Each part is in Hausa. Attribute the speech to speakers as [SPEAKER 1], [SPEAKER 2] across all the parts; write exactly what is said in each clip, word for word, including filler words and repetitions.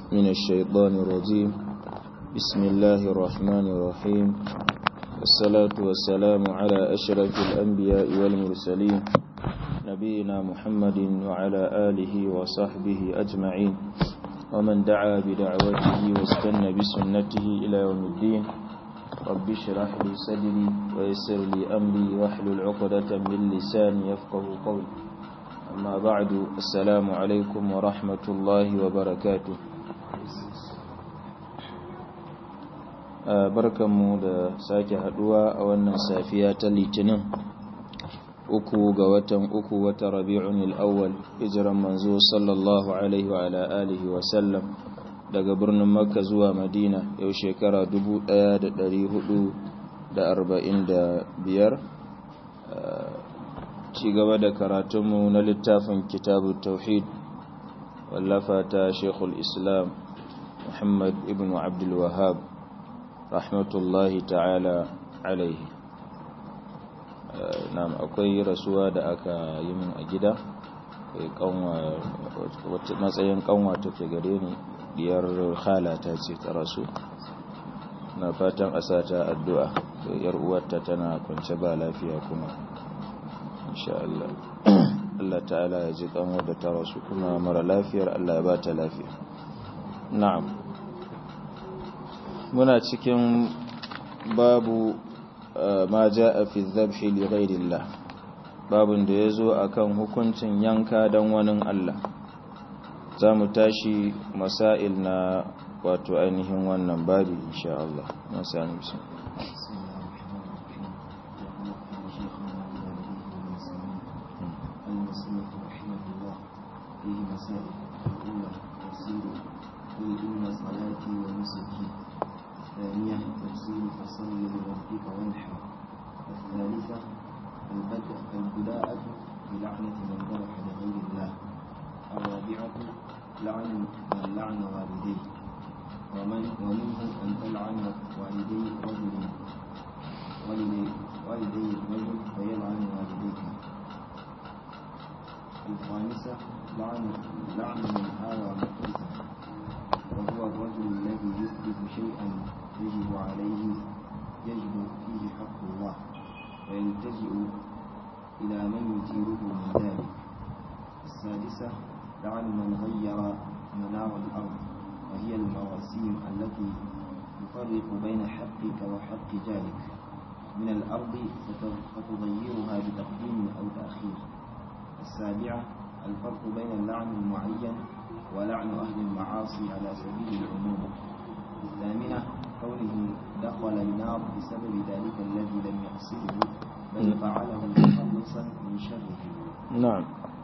[SPEAKER 1] من الشيطان الرجيم. بسم الله الرحمن الرحيم، والصلاة والسلام على أشرف الأنبياء والمرسلين نبينا محمد وعلى آله وصحبه أجمعين، ومن دعا بدعوته واستنى بسنته إلى يوم الدين. رب اشرح لي صدري ويسر لي أمري واحلل عقدة من لساني يفقه قولي. أما بعد، السلام عليكم ورحمة الله وبركاته. barkanmu da sake haduwa a wannan safiya ta litinin uku ga watan uku wata rabi'un al-awwal, hijiran manzo sallallahu alaihi wa ala alihi wa sallam daga birnin makka zuwa madina, yau shekara dubu ɗaya da ɗari hudu da arba'in da biyar. ci gaba da karatunmu na littafin kitabu tauhid wallafa ta shekul islam muhammad ibn abdul wahab rahmatullahi ta'ala alaihi. Na'am, akwai rasuwa da aka yi min a gida, kanwa matsayin kanwa take gare ni, diyar khalata ce ta rasu. Na fatan a sata addu'a, yar uwarta tana kwance ba lafiya kuma insha Allah. Allah ta'ala ya ji kanwa da ta rasu, kuma mara lafiyar Allah ya ba ta lafiya. Na'am, muna cikin babu ma ja'a fi dhabhi li ghayrillah, babun da yazo akan hukuncin yanka dan wani Allah. zamu tashi masail na wato ainihin wannan babu insha Allah. Masani
[SPEAKER 2] الثانية تفسير فصل لربك وانحر. الثالثة البداءة بلعنة من ذبح لغير الله. الرابعة لعن من لعن والديه، ومن ومنه أن تلعن والدي رجل والدي والدي الرجل فيلعن والديك. الخامسة لعن لعن من آوى مقيتا، وهو الرجل الذي يثبت شيئا يجب عليه يجب فيه حق الله، ويلتجئ إلى من يثيره من ذلك. السادسة لعن من غير منار الأرض، وهي المواسيم التي تفرق بين حقك وحق جارك من الأرض فتغيرها بتقديم أو تأخير. السابعة الفرق بين اللعن المعين ولعن أهل المعاصي على سبيل العموم. الثامنة كونه دخل النار بسبب ذلك الذي لم يقصده بل فعله مخلصا من شره.
[SPEAKER 1] نعم.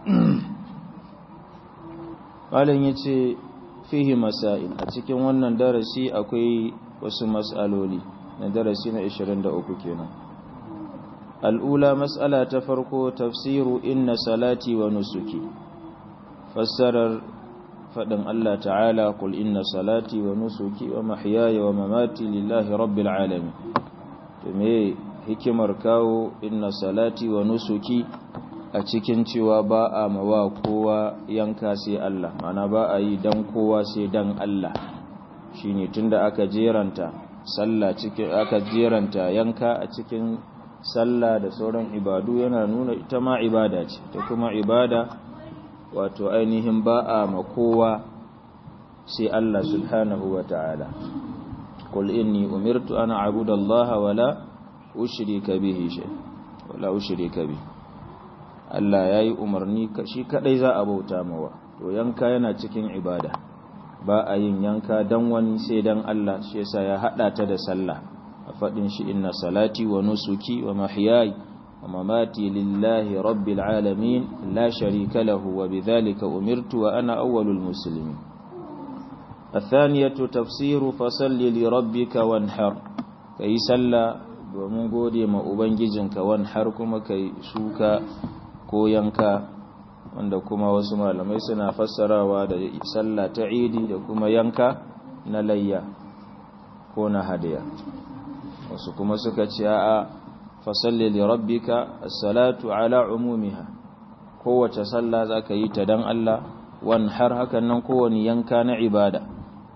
[SPEAKER 1] Malam ya ce fihi masail, a cikin wannan darasi akwai wasu mas'aloli, na darasi na ashirin da uku kenan. Al'ula, mas'ala ta farko, tafsiru inna salati wa nusuki, fassarar faɗin Allah ta'ala, qul inna salati wa nusuki wa mahyaya wa mamati lillahi rabbil alamin. To me hikimar kawo inna salati wa nusuki a cikin cewa ba a mawa kowa yanka sai Allah, mana ba a yi dan kowa sai dan Allah? Shine tunda aka jeranta sallah cikin aka jeranta yanka a cikin sallah da sauran ibadu, yana nuna ita ma ibada ce, ta kuma ibada wato ainihin ba a ma kowa sai Allah subhanahu wa ta'ala. Qul inni umirtu ana a'budallaha wala ushrika bihi shay wala ushrika bihi. Allah ya yi umarni shi kadai za a bauta mawa, to yanka yana cikin ibada, ba a yin yanka dan wani sai dan Allah. Shi yasa ya hada ta da sallah a fadin shi inna salati wa nusuki wa mahyaya wa mamati lillahi rabbil alamin la sharika lahu wa bidhalika umirtu wa ana awwalul muslimin. الثانية تفسير فصل لربك وانحر، كي سلا domin gode ma ubangijinka, wanhar kuma kai shuka ko yanka, wanda kuma wasu malamai suna fassarawa da sallah ta idi da kuma yanka na layya ko na hadiya. Wasu kuma suka ce a fasalli li rabbika as-salatu ala umumiha, kowace sallah zaka yi ta dan Allah, wanhar hakan nan kowani yanka na ibada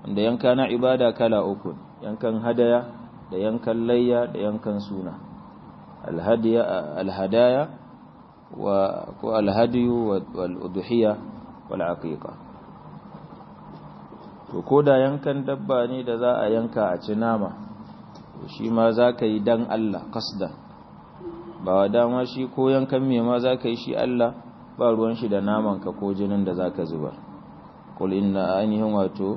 [SPEAKER 1] da yanka na ibada kala uku, yankan hadaya da yankan layya da yankan suna. Alhadiya alhadaya wa ko alhadiyu wal udhiya wal aqiqa. To koda yankan dabba ne da za a yanka a ci nama, shi ma zaka yi dan Allah qasdan, ba dama shi ko yankan me ma zaka yi shi Allah, ba ruwan shi da naman ka ko jinin da zaka zubar. Qul inna ainihin wato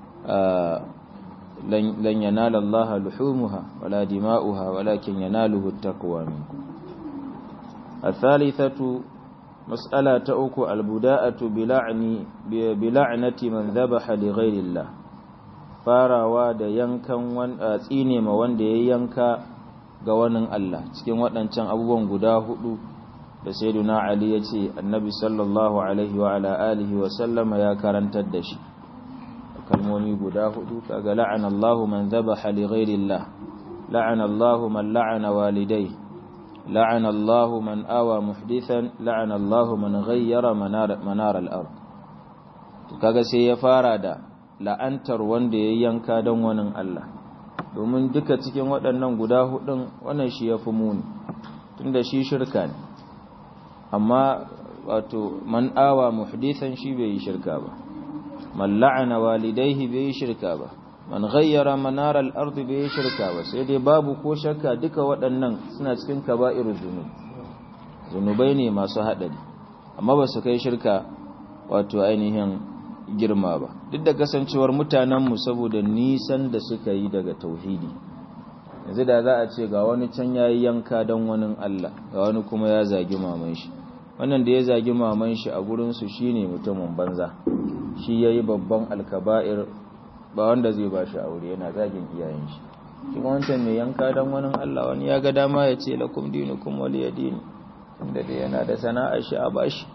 [SPEAKER 1] lan yanala Allah luhumuha wala dima'uha walakin yanaluhu at-taqwa minkum. Al-thalithatu mas'ala ta uku al-buda'atu bila'ni bila'nati man dhabaha li ghayri Allah. Farawa da yankan wanda tsine ma wanda ya yanka ga wani Allah cikin waɗancan abubuwan guda hudu da sayyiduna Ali yace annabi sallallahu alaihi wa ala alihi wa sallama ya karantar da shi. Kalmomi guda hudu kaga la'ana Allahu man dhabaha li ghayri Allah, la'ana Allahu man la'ana walidayhi, la'ana Allahu man awa muhdithan, la'ana Allahu man ghayyara manar manar al-ard. To kaga sai ya fara da la'antar wanda ya yanka don wani Allah, domin duka cikin waɗannan guda hudun wannan shi yafi muni, tunda shi shirka ne. Amma wato man awa muhdithan shi bai yi shirka ba, man la'ana walidayhi bai shirka ba, man ghayyara manar al-ard bai shirka ba. Sai dai babu ko shakka duka waɗannan suna cikin kaba'irul dhunub, zunubai ne masu hadari, amma ba su kai shirka wato ainihin girma ba. Duk da kasancewar mutanen mu saboda nisan da suka yi daga tauhidi, yanzu da za a ce ga wani can yayi yanka dan wani Allah, ga wani kuma ya zagi maman shi, wannan da ya zagi maman shi a gurin su shine mutumin banza, shi yayi babban alkaba'ir, ba wanda zai ba shi aure, yana zagin iyayen shi. Kuma wancan mai yanka dan wani Allah, wani ya ga dama ya ce lakum dinukum waliya dini, inda dai yana da sana'ar shi a bashi.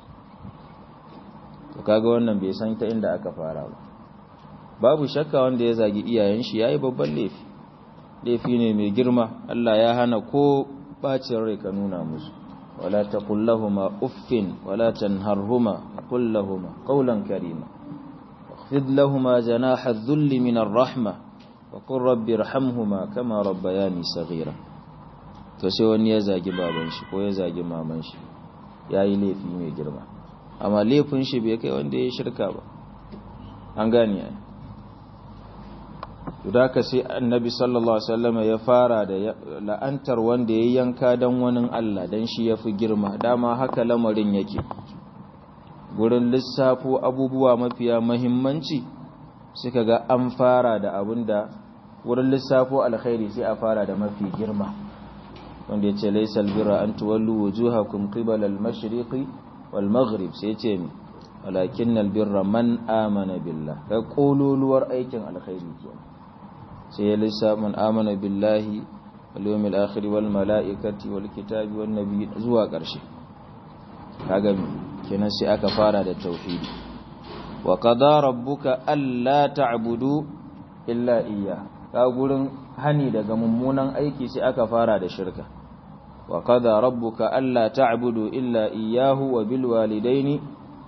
[SPEAKER 1] To kaga wannan bai san ta inda aka fara ba. Babu shakka wanda ya zagi iyayen shi yayi babban laifi, laifi ne mai girma. Allah ya hana ko bacin rai ka nuna musu, wala taqul lahumu uffin wala tanharhuma qul lahumu qawlan karima wakhfid lahumu janaha adh-dhulli min ar-rahmah wa qur rabbi irhamhuma kama rabbayani saghira. To sai wani ya zagi baban shi ko ya zagi maman shi, yayi laifi mai girma, amma laifin shi bai kai wanda ya shirka ba. An gane ai. To da ka sai annabi sallallahu alaihi wasallam ya fara da la'antar wanda ya yanka dan wani Allah, dan shi yafi girma. Dama haka lamarin yake, gurin lissafo abubuwa mafiya muhimmanci suka ga an fara da abinda wurin lissafo alkhairi sai a fara da mafi girma, wanda yace laysal birra an tuwallu wujuhakum qibala al-mashriqi wal maghrib, sai yace mi walakinnal birra man amana billah. Kai kololuwar aikin alkhairi kenan, sai ya lissafa man amana billahi wal yawmil akhir wal malaikati wal kitabi wan nabiy zuwa ƙarshe. Kaga kenan sai aka fara da tauhidi. Wa qada rabbuka alla ta'budu illa iyyah. Ka gurin hani daga mummunan aiki sai aka fara da shirka. Wa qada rabbuka alla ta'budu illa iyyahu wa bil walidaini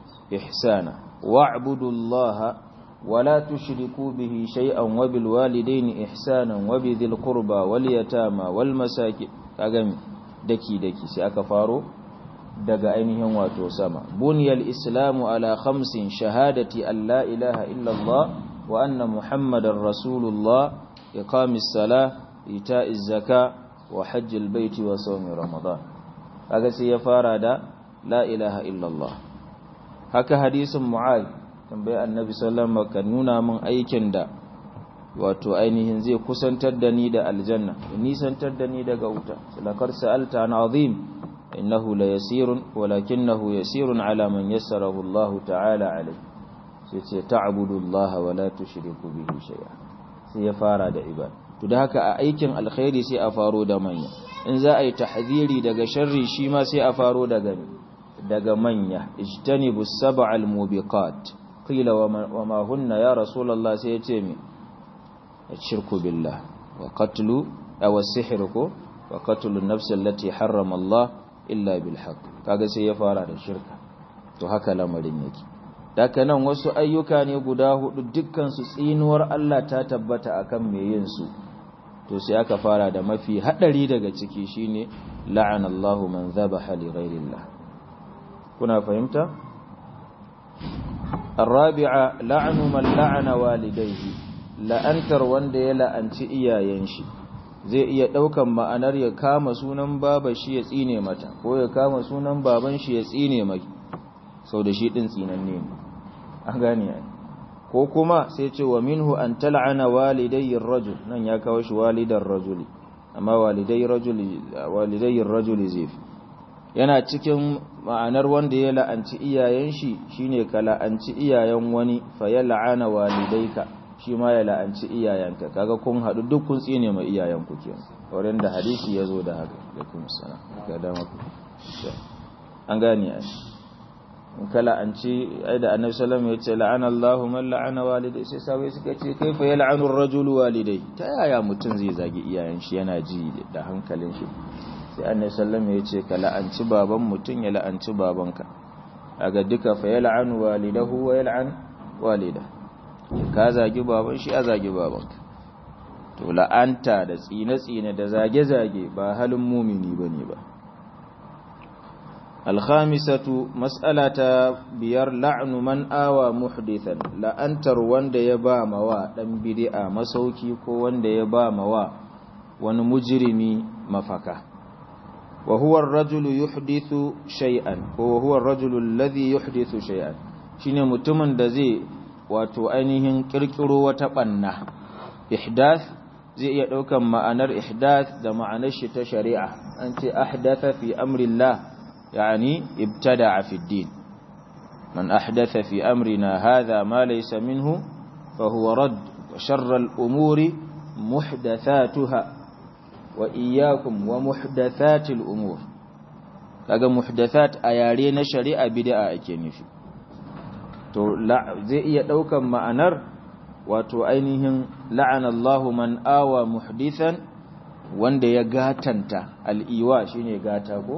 [SPEAKER 1] ihsana wa'budullaha ولا تشركوا به شيئا وبالوالدين إحسانا وبذي القربى واليتامى والمساكين. kagami daki daki sai aka faro daga ainihin wato sama. buniyal islamu ala khamsin shahadati an la ilaha illa Allah wa anna muhammadar rasulullah, iqamis salah, ita'iz zaka wa hajjil baiti wa sawmi ramadan. kaga sai ya fara da la ilaha illa Allah. Haka hadisin Mu'adh, tambayi annabi sallallahu alaihi wasallam, ka nuna min aikin da wato ainihin zai kusantar da ni da aljanna, nisantar da ni daga wuta. lakar sa'alta an azim innahu la yasirun walakinahu yasirun ala man yassarahu Allah ta'ala alai. sai ce ta'budu Allah wa la tushriku bihi shay'a. sai ya fara da ibada. to da haka a aikin alkhairi sai a faro da manya, in za a yi tahdhiri daga sharri shi ma sai a faro daga daga manya. ijtanibus sab'al mubiqat qila wa ma hunna ya rasulullah, sai yace mi ashirku billah wa qatlu aw as-sihr ko wa qatlu an-nafs allati harrama Allah illa bil haqq. kaga sai ya fara da shirka. to haka lamarin yake, daga nan wasu ayyuka ne guda hudu dukkan su tsinuwar Allah ta tabbata akan mai yin su to sai aka fara da mafi hadari daga ciki shine la'anallahu man dhabaha li ghayrillah kuna fahimta الرابعة لعن من لعن والديه la'antar wanda ya la'anci iyayen shi zai iya daukan ma'anar ya kama sunan baba shi ya tsine mata ko ya kama sunan baban shi ya tsine mai sau da shi din tsinanne ne an gane ai ko kuma sai ce wa minhu an tal'ana walidayir rajul nan ya kawo shi walidar rajuli amma walidayir rajuli walidayir rajuli zai yana cikin ma'anar wanda ya la'anci iyayen shi shine ka la'anci iyayen wani fa ya la'ana walidayka shi ma ya la'anci iyayenka kaga kun hadu duk kun tsine mai iyayenku kenan wurin da hadisi yazo da haka alaikum salam ga da maku an gane ai in ka la'anci ai da annabi sallallahu alaihi wasallam ya ce la'ana Allahu man la'ana walidai sai sabai suka ce kaifa yal'anu ar-rajulu walidai ta yaya mutun zai zagi iyayen shi yana ji da hankalin shi sai annabi sallallahu alaihi wasallam ya ce ka la'anci baban mutun ya la'anci babanka kaga duka fa yal'anu walidahu wa yal'an walida ka zagi baban shi a zagi babanka to la'anta da tsine-tsine da zage-zage ba halin mumini bane ba alkhamisatu mas'alata biyar la'nu man awa muhdithan la'antar wanda ya ba mawa dan bid'a masauki ko wanda ya ba mawa wani mujrimi mafaka wa huwa ar-rajulu yuhdithu shay'an ko huwa ar-rajulu alladhi yuhdithu shay'an shine mutumin da zai wato ainihin kirkiro wata banna ihdath zai iya daukan ma'anar ihdath da ma'anar shi ta shari'a an ce ahdatha fi amri Allah يعني ابتدع في الدين من أحدث في أمرنا هذا ما ليس منه فهو رد وشر الأمور محدثاتها وإياكم ومحدثات الأمور kaga muhdathat a yare na shari'a bid'a ake nufi to zai iya daukan ma'anar wato ainihin la'ana Allahu man awa muhdithan wanda ya gatanta al-iwa shine gata ko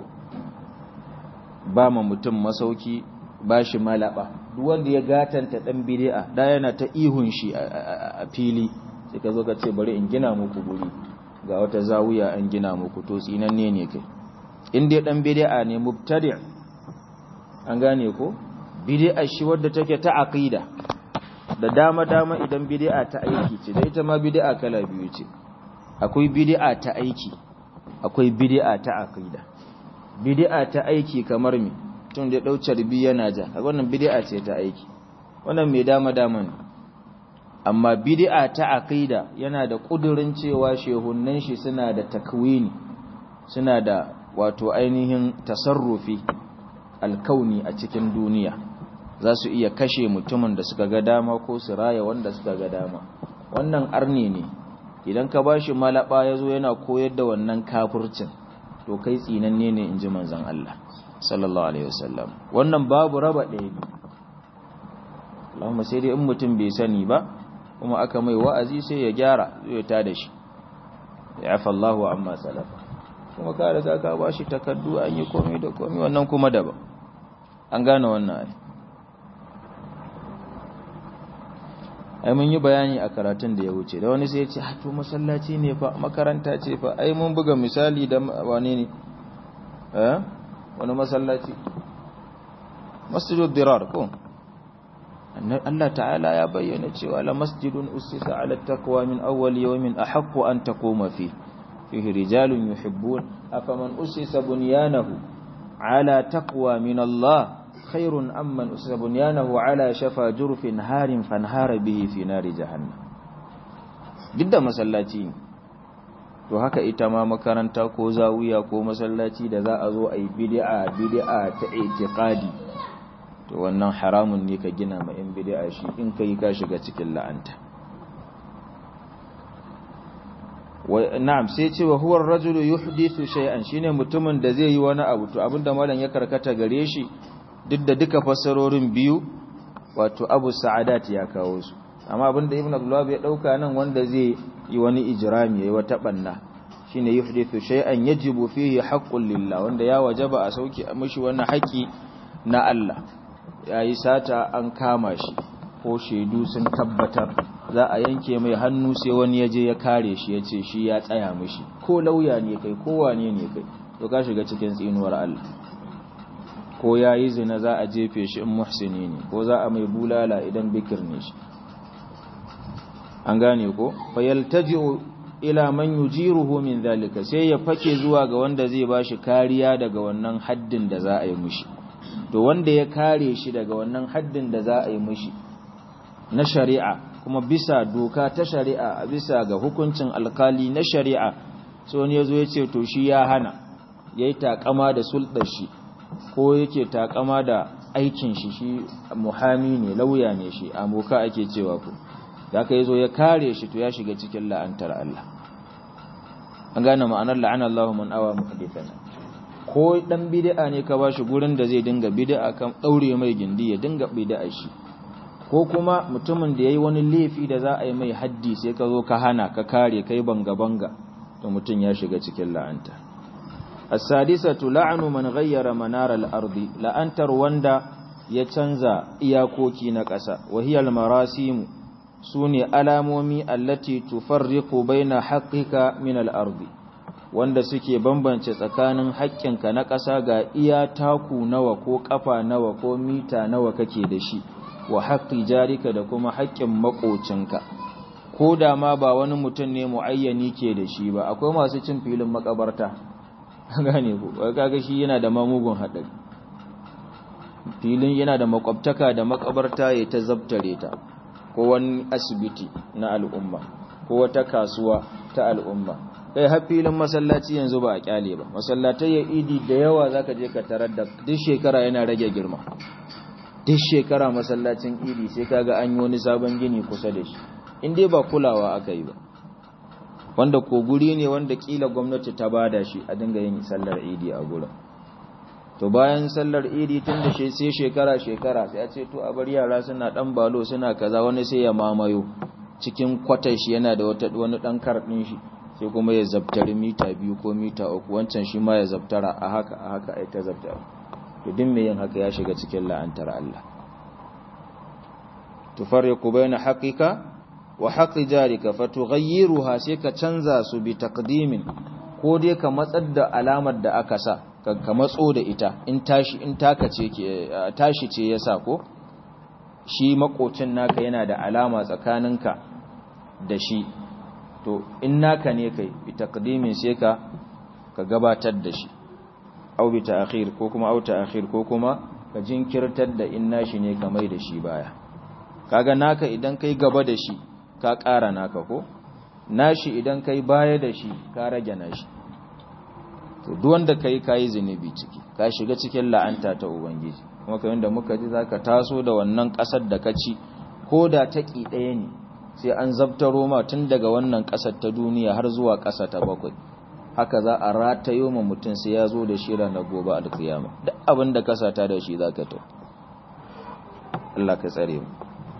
[SPEAKER 1] ba ma mutum masauki ba shi malaba duk wanda ya gatanta dan bid'a da yana ta ihun shi a fili sai ka zo ka ce bari in gina muku guri ga wata zawiya an gina muku to tsinanne ne kai in dai dan bid'a ne mubtadi' an gane ko bid'a shi wadda take ta aqida da dama dama idan bid'a ta aiki ce dai ita ma bid'a kala biyu ce akwai bid'a ta aiki akwai bid'a ta aqida bid'a ta aiki kamar me tun da daucar bi yana ja wannan bid'a ce ta aiki wannan mai dama dama ne amma bid'a ta aqida yana da kudurin cewa shehunnan shi suna da takwini suna da wato ainihin tasarrufi alkauni a cikin duniya za su iya kashe mutumin da suka ga dama ko su raya wanda suka ga dama wannan arni ne idan ka bashi malaba yazo yana koyar da wannan kafircin to kai tsinanne ne inji manzon Allah sallallahu alaihi wasallam wannan babu raba ɗaya ne Allahumma sai dai in mutum bai sani ba kuma aka mai wa'azi sai ya gyara zai ta da shi ya afa Allahu amma salafa kuma ka riga ka bashi takaddu an yi komai da komai wannan kuma daban an gane wannan ai ai mun yi bayani a karatun da ya wuce da wani sai ya ce to masallaci ne fa makaranta ce fa ai mun buga misali da wane ne eh wani masallaci masjidud dirar ko Allah ta'ala ya bayyana cewa la masjidun usisa ala taqwa min awwal yawmin ahaqqu an taquma fi fihi rijalun yuhibbun afaman usisa bunyanahu ala taqwa min Allah khairun amman usisa bunyanahu ala shafa jurfin harin fanhara bihi fi nari jahannam didda masallaci to haka ita ma makaranta ko zawiya ko masallaci da za a zo ayi bid'a bid'a ta i'tiqadi to wannan haramun ne ka gina ma in bid'a shi in kai ka shiga cikin la'anta wa na'am sai ce wa huwa ar-rajulu yuhdithu shay'an shine mutumin da zai yi wani abu to abinda malam ya karkata gare shi duk da duka fassarorin biyu wato Abu Sa'adat ya kawo su amma abinda Ibn Abdullah ya dauka nan wanda zai yi wani ijrami yayi wata banna shine yuhdithu shay'an yajibu fihi haqqun lillah wanda ya wajaba a sauki mishi wannan haƙi na Allah yayi sata an kama shi ko shaidu sun tabbatar za a yanke mai hannu sai wani ya je ya kare shi ya ce shi ya tsaya mishi ko lauya ne kai ko wane ne kai to ka shiga cikin tsinuwar Allah. Ko ya yi zina za a jefe shi in muhsini ne ko za a mai bulala idan bikir ne shi, an gane ko fayaltaji'u ila man yujiruhu min zalika, sai ya fake zuwa ga wanda zai bashi kariya daga wannan haddin da za a yi mishi. To wanda ya kare shi daga wannan haddin da za a yi mishi na shari'a kuma bisa doka ta shari'a, bisa ga hukuncin alkali na shari'a, sai wani yazo ya ce to shi ya hana, yayi takama da sulɗar shi ko yake takama da aikin shi, shi muhami ne, lauya ne shi, amoka ake cewa ku, da aka yazo ya kare shi to ya shiga cikin la'antar Allah. An gane ma'anar la'ana Allahu man awa muhdithan. Ko dan bid'a ne ka bashi gurin da zai dinga bid'a kan daure mai gindi ya dinga bid'a shi, ko kuma mutumin da yayi wani laifi da za a yi mai haddi sai ka zo ka hana ka kare kai banga banga, to mutun ya shiga cikin la'anta. As-sadisatu la'anu man ghayyara manar al-ardi, la'antar wanda ya canza iyakoki na ƙasa. Wa hiya al-marasim, sune alamomi allati tufarriqu baina haqqika min al-ardi, wanda suke bambance tsakanin haƙƙinka na ƙasa ga iya taku nawa ko ƙafa nawa ko mita nawa kake da shi, wa haqqi jarika da kuma haƙƙin makocinka. Ko da ma ba wani mutum ne muayyani ke da shi ba, akwai masu cin filin makabarta, gane ku, kaga shi yana da mamugun haɗari. Filin yana da makwabtaka da makabarta ya ta zabtare ta, ko wani asibiti na al'umma ko wata kasuwa ta al'umma. Kai har filin masallaci yanzu ba a kyale ba, masallatai ya idi da yawa zaka je ka tarar da duk shekara yana rage girma, duk shekara masallacin idi sai kaga an yi wani sabon gini kusa da shi, in dai ba kulawa aka yi ba, wanda ko guri ne wanda kila gwamnati ta bada shi a dinga yin sallar idi a gurin. To bayan sallar idi tun da shi sai shekara shekara sai a ce to a bar yara suna dan balo suna kaza, wani sai ya mamayo cikin kwatar shi yana da wata wani dan karbin shi, sai kuma ya zabtari mita biyu ko mita uku, wancan shi ma ya zabtara a haka a haka ai ta zabtara. To din me yin haka ya shiga cikin la'antar Allah. Tufarriqu baina haqqika wa haqqi jarika fatughayyiruha, sai ka canza su bi taqdimin, ko dai ka matsar da alamar da aka sa, ka matso da ita, in tashi in taka ce ke tashi ce yasa ko shi makocin naka yana da alama tsakaninka da shi, to in naka ne kai bi taqdimin sai ka ka gabatar da shi, au bi ta'khir ko kuma au ta'khir ko kuma ka jinkirtar da in nashi ne ka mai da shi baya. Kaga naka idan kai gaba da shi ka ƙara naka ko, nashi idan kai baya da shi ka rage nashi. To duk wanda kai kai zinubi ciki, ka shiga cikin la'anta ta ubangiji. Kuma kai wanda muka ji zaka taso da wannan kasar da kaci, ko da taki ɗaya ne sai an zabtaro ma tun daga wannan kasar ta duniya har zuwa kasa ta bakwai. Haka za a ratayo ma mutum sai ya zo da shi ranar gobe alkiyama, duk abin da kasa ta da shi zaka ta. Allah ka tsare mu.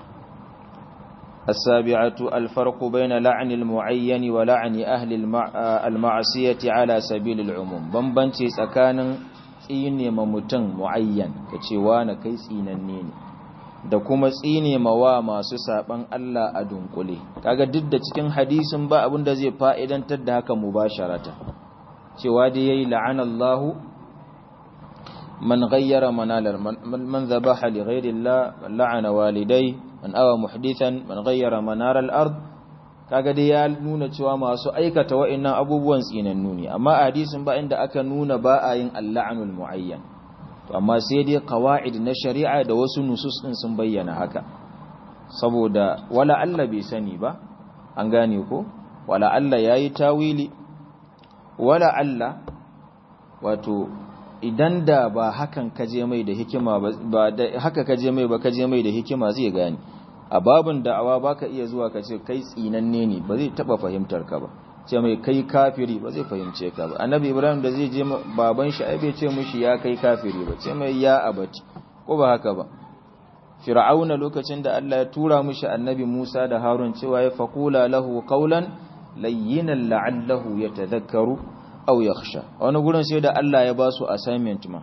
[SPEAKER 1] السابعة الفرق بين لعن المعين ولعن أهل المعصية على سبيل العموم. بمبنتي سكان tsine ma mutum muayyan kace wani kai tsinanne ne, da kuma tsine ma wa masu saban Allah a dunkule. Kaga duk da cikin hadisin ba abin da zai fa'idantar da haka mubasharata, cewa dai yayi la'anallahu man ghayyara manalar man dhabaha li ghayri Allah, la'ana walidai, man awa muhdithan, man ghayyara manar al-ard. Kaga dai ya nuna cewa masu aikata wa'annan abubuwan tsinannu ne, amma a hadisin ba inda aka nuna ba a yin al-la'nul muayyan. To amma sai dai qawaid na shari'a da wasu nusus din sun bayyana haka, saboda wala Allah bai sani ba, an gane ko, wala Allah yayi tawili, wala Allah wato idan da ba hakan kaje mai da hikima ba, da haka kaje mai ba kaje mai da hikima zai gani. A babin da'awa baka iya zuwa ka ce kai tsinanne ne, ba zai taba fahimtar ka ba. Ce mai kai kafiri ba zai fahimce ka ba. Annabi Ibrahim da zai je baban shi ai bai ce mishi ya kai kafiri ba, ce mai ya abati, ko ba haka ba. Fir'auna lokacin da Allah ya tura mishi annabi Musa da Harun cewa ya faqula lahu qawlan layyinan la'allahu yatadhakkaru aw yakhsha. Wani gurin sai da Allah ya ba su assignment ma,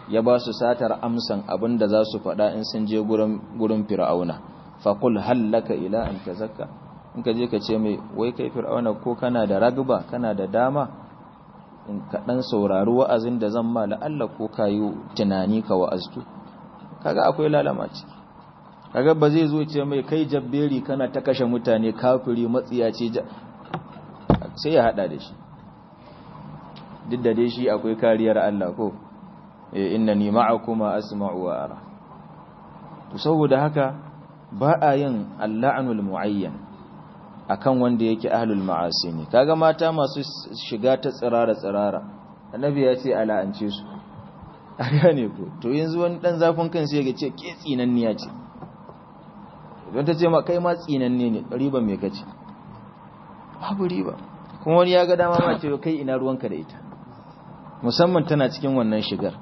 [SPEAKER 1] ya ba su satar amsan abin da za su faɗa in sun je gurin fir'auna faƙul hallaka ila an tazakka in ka je ka ce mai wai kai fir'auna ko kana da ragba kana da dama in ka ɗan saurari wa'azin da zan ma la'alla ko ka yi tunani ka wa'aztu kaga akwai lalama ciki kaga ba zai zo ce mai kai jabberi kana ta kashe mutane kafiri matsiyaci sai ya hada da shi duk da dai shi akwai kariyar Allah ko innani ma'akuma asma'u wa ara to saboda haka ba a yin al-la'nul muayyan akan wanda yake ahlul ma'asi ne kaga mata masu shiga ta tsirara tsirara annabi ya ce ala'ance su a gane ko to yanzu wani dan zafin kan sai ya ce ke tsinanniya ce don ta ce ma kai ma tsinanne ne riba me kace babu riba kuma wani ya ga dama ma ce kai ina ruwanka da ita musamman tana cikin wannan shigar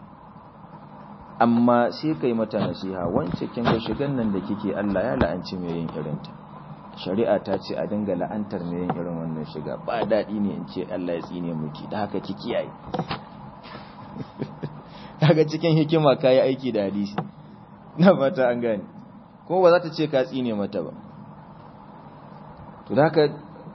[SPEAKER 1] amma sai kai mata nasiha wance kin ga shigan nan da kike Allah ya la'anci mai yin irinta shari'a ta ce a dinga la'antar mai yin irin wannan shiga ba daɗi ne in ce Allah ya tsine miki da haka ki kiyaye daga cikin hikima kayi aiki da hadisi na fata an gane ko ba za ta ce ka tsine mata ba to da haka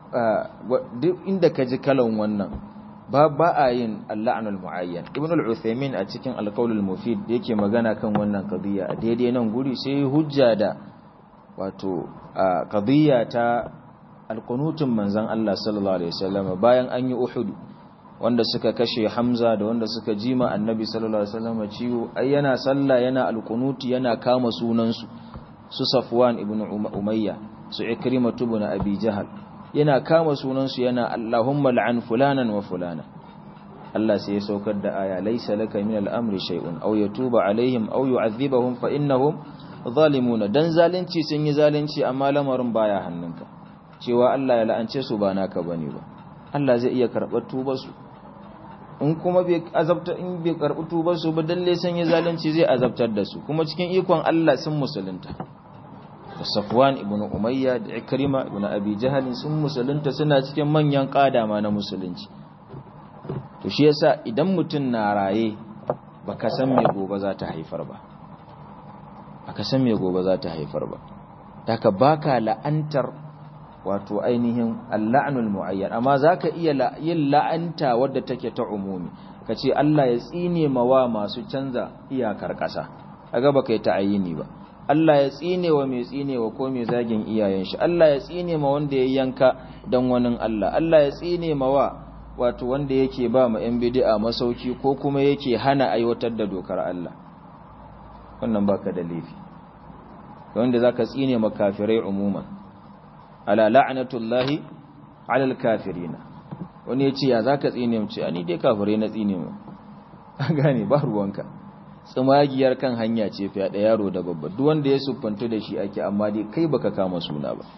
[SPEAKER 1] duk inda ka ji kalan wannan ba ba a yin al-la'nul muayyan ibn al-uthaymin a cikin al-qawl al-mufid yake magana kan wannan qadiya a daidai nan guri sai hujja da wato qadiya ta al-qunutun manzon Allah sallallahu alaihi wasallam bayan an yi uhud wanda suka kashe hamza da wanda suka jima annabi sallallahu alaihi wasallam ciwo ai yana sallah yana al-qunuti yana kama sunan su su safwan ibn umayya su ikrimah ibn abi jahal yana kama sunansu yana Allahumma la'an fulanan wa fulana Allah sai ya saukar da aya laysa laka min al-amri shay'un aw yatuba alaihim aw yu'adhibahum fa innahum zalimuna dan zalunci sun yi zalunci amma lamarin baya hannunka cewa Allah ya la'ance su ba naka bane ba Allah zai iya karbar tubar su in kuma bai azabta in bai karbi tubar su ba dalle sun yi zalunci zai azabtar da su kuma cikin ikon Allah sun musulunta Safwan ibn Umayya da Ikrima ibn Abi Jahl sun musulunta suna cikin manyan kadama na musulunci to shi yasa idan mutun na raye baka san me gobe za ta haifar ba baka san me gobe za ta haifar ba haka baka la'antar wato ainihin al-la'nul muayyan amma zaka iya yin la'anta wadda take ta umumi kace Allah ya tsine mawa masu canza iyakar kasa kaga baka yi ta'ayini ba Allah ya tsine wa mai tsine wa ko mai zagin iyayen shi Allah ya tsine ma wanda ya yanka dan wani Allah Allah ya tsine ma wa wato wanda yake ba ma yan bid'a masauki ko kuma yake hana aiwatar da dokar Allah wannan baka da laifi wanda zaka tsine ma kafirai umuman ala la'natullahi ala alkafirin wani yace ya zaka tsine mu ce ani dai kafirai na tsine mu gane ba ruwanka tsumagiyar kan hanya ce fiye da yaro da babba duk wanda ya suffantu da shi ake amma dai kai baka kama suna ba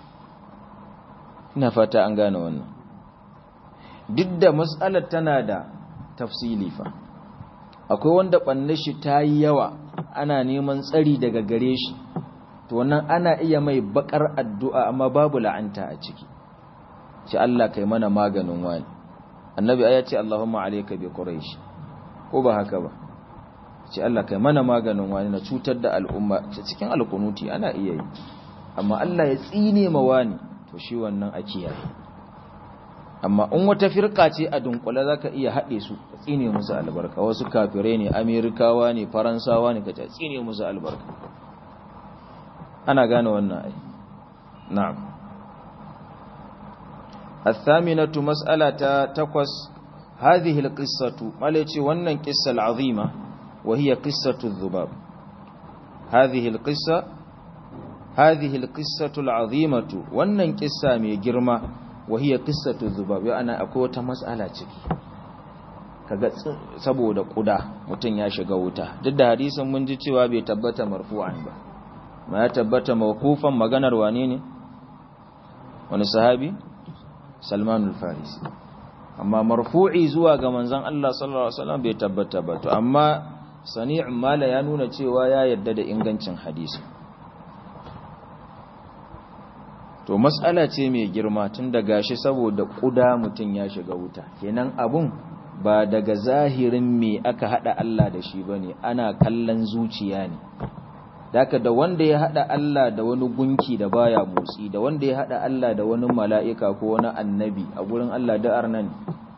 [SPEAKER 1] ina fata an gane wannan duk da mas'alar tana da tafsili fa akwai wanda banne shi tayi yawa ana neman tsari daga gare shi to wannan ana iya mai bakar addu'a amma babu la'anta a ciki ce Allah kai mana maganin wani annabi ya ce Allahumma alayka bi quraish ko ba haka ba ce Allah kai mana maganin wani na cutar da al'umma cikin alkunuti ana iya yi amma Allah ya tsine ma wani to shi wannan a kiyaye amma in wata firka ce a dunkule zaka iya haɗe su tsine musu albarka wasu kafirai ne amerikawa ne faransawa ne kace tsine musu albarka ana gane wannan ai na'am الثامنة مسألة تقص هذه القصة مالتي ونن قصة العظيمة وهي قصة الذباب هذه القصة هذه القصة العظيمة wannan kissa mai girma وهي قصة الذباب yana akwai wata mas'ala ciki kaga saboda kuda mutun ya shiga wuta duk da hadisin mun ji cewa bai tabbata marfu'an ba ma ya tabbata mawqufan maganar wane ne wani sahabi Salman al-Farisi amma marfu'i zuwa ga manzon Allah sallallahu alaihi wasallam bai tabbata ba to amma sani' mala ya nuna cewa ya yadda da ingancin hadisi to mas'ala ce mai girma tun da gashi saboda kuda mutun ya shiga wuta kenan abun ba daga zahirin me aka hada Allah da shi bane, ana kallon zuciya ne. Daka da wanda ya hada Allah da wani gunki da baya motsi, da wanda ya hada Allah da wani mala'ika ko wani annabi, a gurin Allah da arnan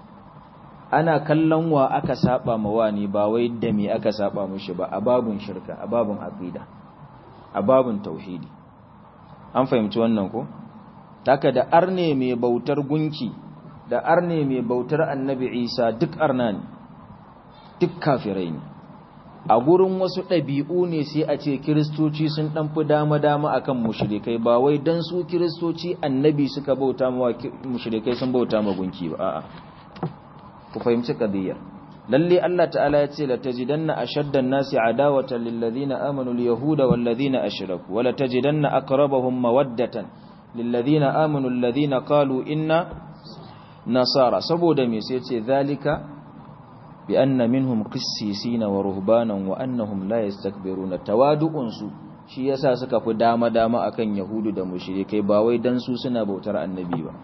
[SPEAKER 1] ana kallon wa aka saba ma wani, ba wai da me aka saba mishi ba, a babun shirka, a babun aqida, a babun tauhidi. An fahimci wannan ko? Daka da arne mai bautar gunki da arne mai bautar annabi Isa duk arna ne, duk kafirai ne. A gurin wasu ɗabi'u ne sai a ce kiristoci sun ɗan fi dama-dama a kan mushrikai, ba wai don su kiristoci annabi suka bauta ma mushrikai sun bauta ma gunki ba. A'a, ku fahimci ƙadiyyar. Lalle Allah ta'ala ya ce, latajidanna ashaddan nasi adawatan lillazina amanu al-yahuda wallazina ashraku wa latajidanna aqrabahum mawaddatan lillazina amanu allazina qalu inna nasara. Saboda me sai ce zalika bi anna minhum qissisina wa ruhbanan wa annahum la yastakbiruna. Tawadu'un su shi yasa suka fi dama dama akan yahudu da mushrikai, ba wai dan su suna bautar annabi ba.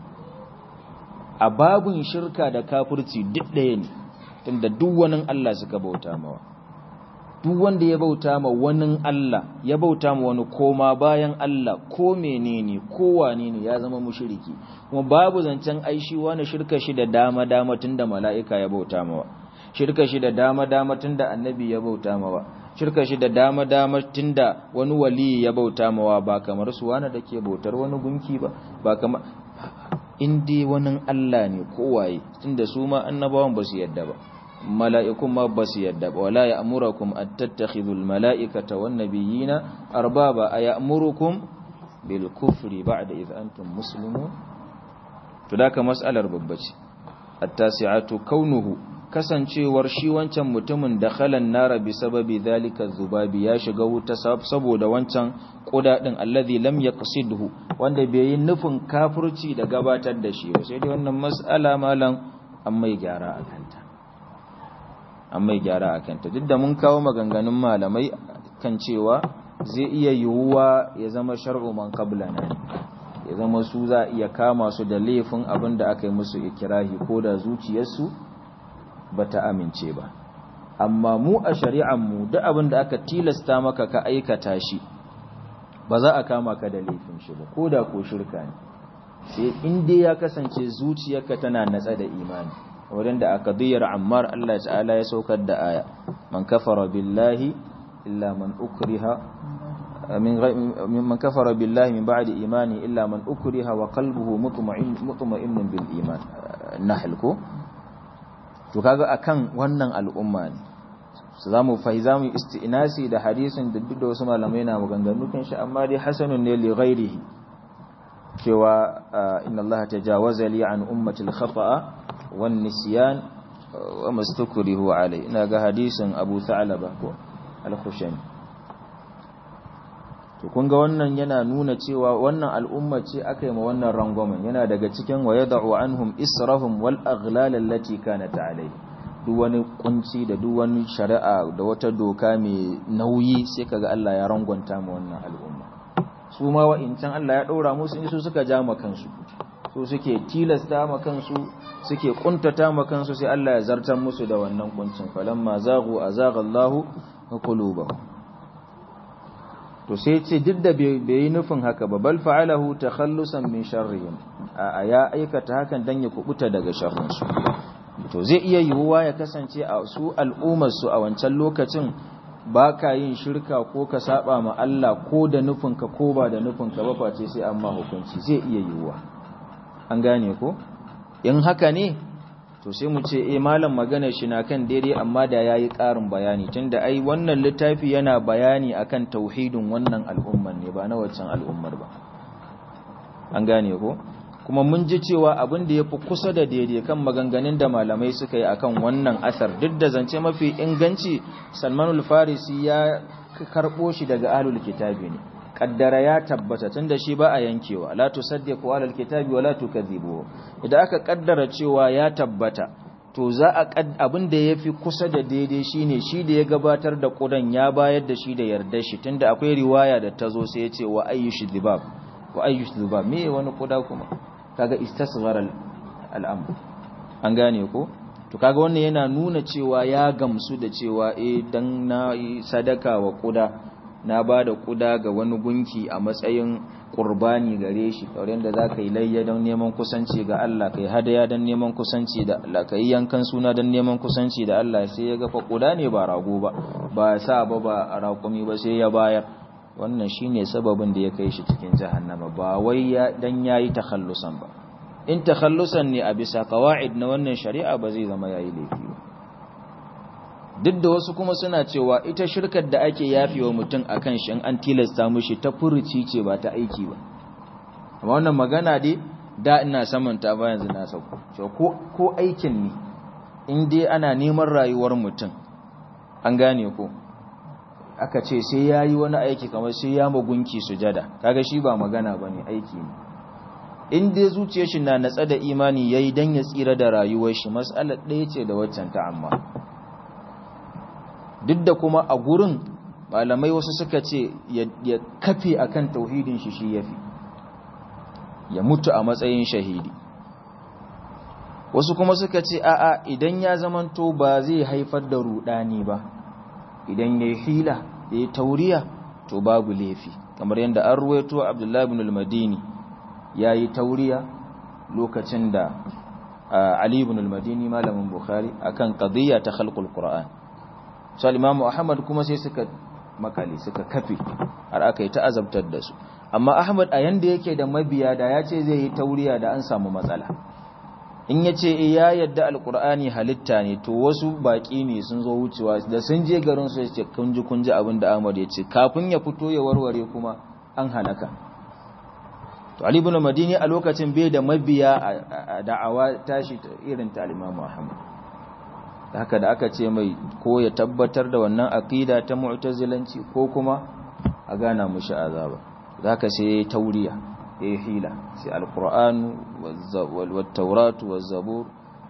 [SPEAKER 1] A babun shirka da kafirci duk ɗaya ne, tunda duk wani Allah suka bauta mawa. Duk wanda ya bauta ma wani Allah, ya bauta ma wani koma bayan Allah, ko menene ko wane ne, ya zama mushriki. Kuma babu zancen aishi wani shirka shi da dama dama tunda mala'ika ya bauta mawa, shirka shi da dama-dama tun da annabi ya bauta mawa, shirka shi da dama-dama tun da wani wali ya bauta mawa, ba kamar su wani da ke bautar wani gunki ba, ba kamar inda wani Allah ne kowaye, tun da su ma annabawan ba su yadda ba, mala'ikun ma ba su yadda ba. Wala ya amurakum an tattakhidul mala'ikata wan nabiyina arbaba, a ya amurukum bil kufri ba'da idh antum muslimun. To da ka mas'alar babbace. At-tasi'atu kaunuhu, kasancewar shi wancan mutumin da khalan nara bi sababi zalika zubabi, ya shiga wuta saboda wancan kudadin alladhi lam yaqsidhu, wanda bai yi nufin kafirci da gabatar da shi ba. Sai dai wannan mas'ala malam an mai gyara akanta, an mai gyara akanta duk da mun kawo maganganun malamai kan cewa zai iya yiwuwa ya zama shar'u man qablana, ya zama su za iya kama su da laifin abin da aka yi musu ikrahi ko da zuciyarsu bata amince ba. Amma mu a shari'an mu duk abin da aka tilasta maka ka aikata shi, ba za a kama ka da laifin shi ba, ko da ko shirka ne, sai in dai ya kasance zuciyarka tana natsa da imani. Wadanda aka diyar Ammar, Allah ta'ala ya saukar da aya, man kafara billahi illa man ukriha min man kafara billahi min ba'di imani illa man ukriha wa qalbuhu mutma'in mutma'innun bil iman. Nahl ko. To kaga akan wannan al'umma ne su zamu fa zamu isti'nasi da hadisin da duk da wasu malamai na maganganu kan shi, amma dai hasanun ne li ghairihi, cewa inna Allah tajawaza li an ummati al-khata'a wan nisyan wa mastukrihu alai. ina ga hadisin Abu Tha'laba ko al-Khushani. To kun ga wannan yana nuna cewa wannan al'umma ce aka yi ma wannan rangwamen, yana daga cikin wa yad'u anhum israhum wal aghlal allati kanat alayhi. Duk wani kunci da duk wani shari'a da wata doka mai nauyi sai kaga Allah ya rangwanta ma wannan al'umma. Su ma wa'incan Allah ya daura musu, su suka ja ma kansu, su suke tilasta ma kansu, suke kuntata ma kansu, sai Allah ya zartar musu da wannan kuncin. Falamma zaghu azagha Allahu qulubahum. To sai ce duk da bai yi nufin haka ba, bal fa'alahu takhallusan min sharrihim, a ya aikata hakan dan ya kubuta daga sharrin su. To zai iya yiwuwa ya kasance a su al'ummar su a wancan lokacin baka yin shirka ko ka saba ma Allah ko da nufin ka ko ba da nufin ka ba, face sai amma hukunci. Zai iya yiwuwa, an gane ko? In haka ne to sai mu ce eh malam magana shi na kan daidai, amma da yayi ƙarin bayani, tunda ai wannan littafi yana bayani akan tauhidin wannan al'ummar ne, ba na waccan al'ummar ba, an gane ko? Kuma mun ji cewa abin da yafi kusa da daidai kan maganganun da malamai suka yi akan wannan asar, duk da zance mafi inganci Salmanul Farisi ya karbo shi daga ahlul kitabi ne, kaddara ya tabbata, tunda shi ba a yankewa, la tusaddiqu alal kitabi wala tukadhibu. Idan aka kaddara cewa ya tabbata, to za a abin da yafi kusa da daidai shine shi da ya gabatar da kudan ya bayar da shi da yardar shi, tunda akwai riwaya da tazo sai ya ce wa ayyush dhibab wa ayyush dhibab, me wani kuda kuma kaga istasghara al'amr, an gane ko? to kaga wannan yana nuna cewa ya gamsu da cewa eh dan na yi sadaka wa kuda na bada kuda ga wani gunki a matsayin qurbani gare shi kamar yanda zaka yi layya don neman kusanci ga Allah kai hadaya don neman kusanci da Allah kai yankan suna don neman kusanci da Allah sai ya ga fa kuda ne ba rago ba ba sa ba ba raƙumi ba sai ya bayar wannan shine sababin da ya kai shi cikin jahannama ba wai ya dan yayi takhallusan ba in takhallusan ne a bisa qawaid na wannan shari'a ba zai zama yayi laifi ba duk da wasu kuma suna cewa ita shirkar da ake yafewa mutum akan shi in an tilasta mushi ta furuci ce ba ta aiki ba amma wannan magana dai da ina samanta ba yanzu na sauko ko ko aikin ne in dai ana neman rayuwar mutum an gane ko aka ce sai yayi wani aiki kamar sai ya magunki sujada kaga shi ba magana bane aiki ne in dai zuciyar shi na natsa da imani yayi dan ya tsira da rayuwar shi mas'alar ɗaya ce da waccan ta amma duk da kuma a gurin malamai wasu suka ce ya kafe akan tauhidin shi shi yafi ya mutu a matsayin shahidi wasu kuma suka ce a'a idan ya zamanto ba zai haifar da rudani ba idan yayi hila yayi tauriya to babu laifi kamar yadda an ruwaito Abdullah ibn al-Madini yayi tauriya lokacin da Ali ibn al-Madini malamin Bukhari akan qadiyya ta khalqul Qur'an sai Imam Ahmad kuma sai suka makali suka kafe har aka yi ta azabtar da su amma Ahmad a yanda yake da mabiya da ya ce zai yi tauriya da an samu matsala in ya ce ya yadda alkur'ani halitta ne to wasu baki ne sun zo wucewa da sun je garin su ya ce kunji kunji abin da Ahmad ya ce kafin ya fito ya warware kuma an halaka to Ali ibn Madini a lokacin bai da mabiya a da'awa tashi irin ta Imam Ahmad haka da aka ce mai ko ya tabbatar da wannan aqida ta mu'tazilanci ko kuma a gana mushi azaba zaka sai tauriya ya hila sai alquran wat tawrat waz zabur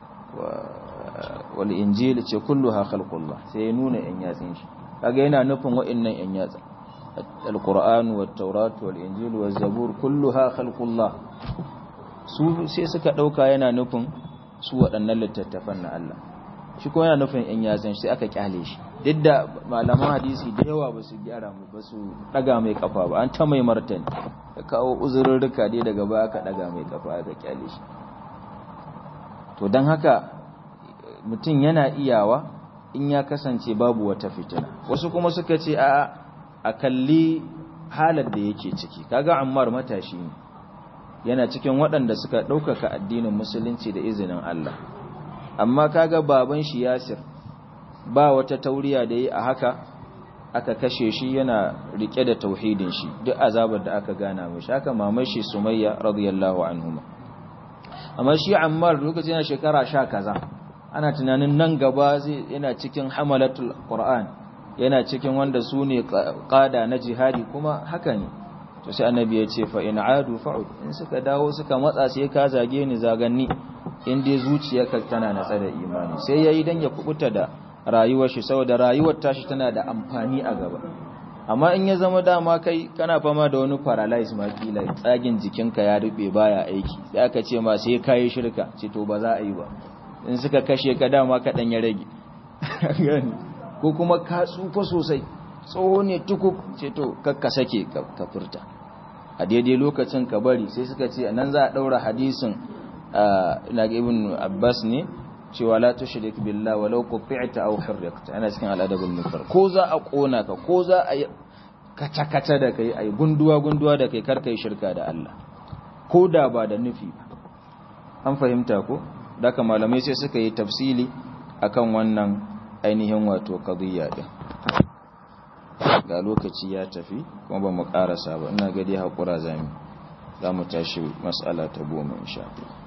[SPEAKER 1] wal injil ce kulluha khalqullah sai ya nuna yan yatsin shi kaga yana nufin wa'annan yan yatsa alquran wat tawrat wal injil waz zabur kulluha khalqullah su sai suka dauka yana nufin su waɗannan littattafan na Allah shi kuma yana nufin yan yatsin sai aka kyale shi duk da malaman hadisi da yawa ba su gyara mu ba su daga mai kafa ba an ta mai martani ka kawo uzurrurruka dai daga baya aka daga mai kafa aka kyale shi to dan haka mutum yana iyawa in ya kasance babu wata fitina wasu kuma suka ce a a kalli halar da yake ciki kaga Ammar matashi ne yana cikin waɗanda suka ɗaukaka addinin musulunci da izinin Allah amma kaga baban shi Yasir ba wata tauriya da yi a haka aka kashe shi yana rike da tauhidin shi duk azabar da aka gana mishi haka mamar shi Sumayya radiyallahu anhuma amma shi Ammar lokacin yana shekara sha kaza ana tunanin nan gaba zai yana cikin hamalatul Qur'an yana cikin wanda su ne qada na jihadi kuma haka ne to sai annabi ya ce fa in adu fa'ud in suka dawo suka matsa sai ka zage ni zaganni in dai zuciyarka tana natsa da imani sai yayi dan ya kubuta da rayuwar shi saboda rayuwar tashi tana da amfani a gaba amma in ya zama dama kai kana fama da wani paralyze ma kila tsagin jikinka ya rube baya aiki sai aka ce ma sai kai shirka ce to ba za a yi ba in suka kashe ka dama ka dan ya rage ko kuma ka tsufa sosai tsoho ne tukuk ce to kakka sake ka furta a daidai lokacin ka bari sai suka ce nan za a daura hadisin ina ga ibn Abbas ne cewa la tushrik billah walau qati'ta aw harraqta ana cikin al'adabul mufrad ko za a kona ka ko za a kaca kaca da kai ai gunduwa gunduwa da kai kar kai shirka da Allah ko da ba da nufi ba an fahimta ko daga malamai sai suka yi tafsili akan wannan ainihin wato qadiyya din ga lokaci ya tafi kuma ba mu karasa ba ina ga dai hakura zamu za mu tashi mas'ala ta goma insha Allah